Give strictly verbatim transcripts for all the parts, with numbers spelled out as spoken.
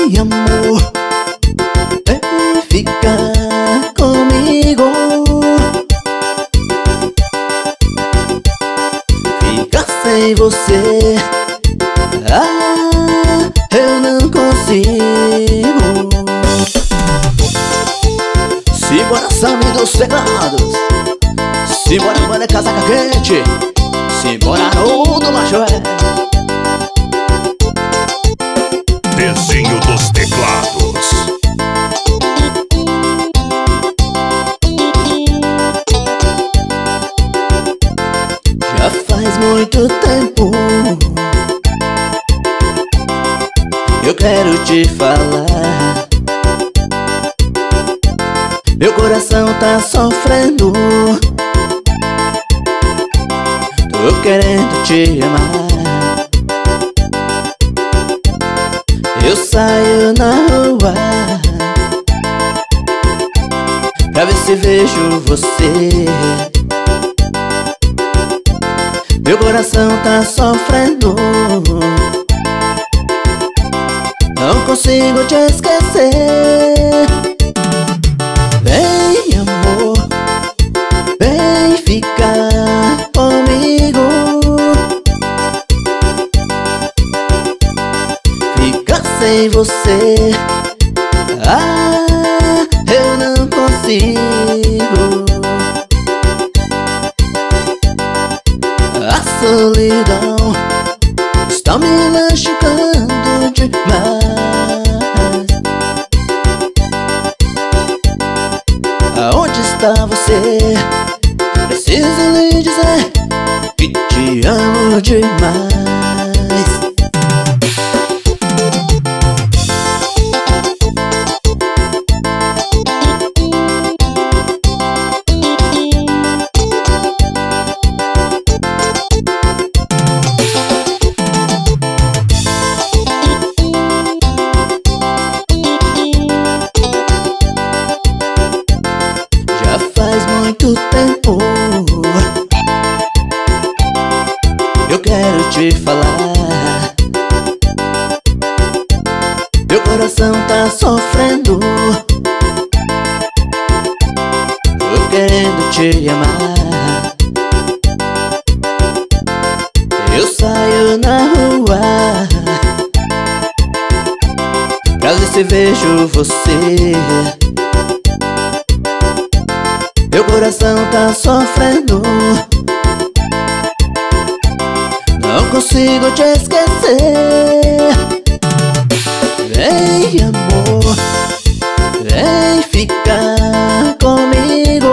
Vem, amor, vem ficar comigo. Ficar sem você, ah, eu não consigo. Simbora, Sammy dos teclados. Simbora, banda casaca quente. Simbora, Haroldo Majoé. Desenho dos teclados. Já faz muito tempo eu quero te falar. Meu coração tá sofrendo, tô querendo te amar. Eu saio na rua pra ver se vejo você. Meu coração tá sofrendo, não consigo te esquecer. Vem, amor, vem ficar comigo. Ficar sem você, ah, eu não consigo. A solidão está me machucando demais. Aonde está você? Preciso lhe dizer que te amo demais. Muito tempo eu quero te falar. Meu coração tá sofrendo, tô querendo te amar. Eu saio na rua pra ver se vejo você. Meu coração tá sofrendo, não consigo te esquecer. Vem, amor, vem ficar comigo.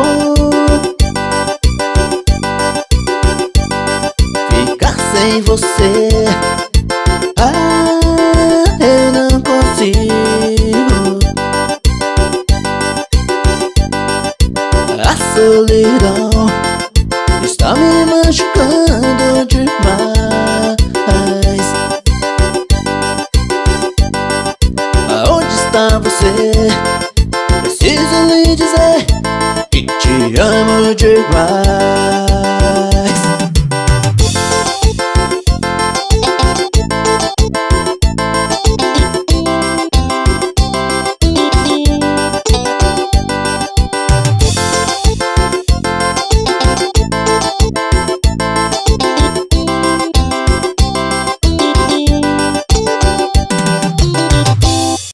Ficar sem você, ah, eu não consigo. A solidão está me machucando demais. Aonde está você? Preciso lhe dizer que te amo demais.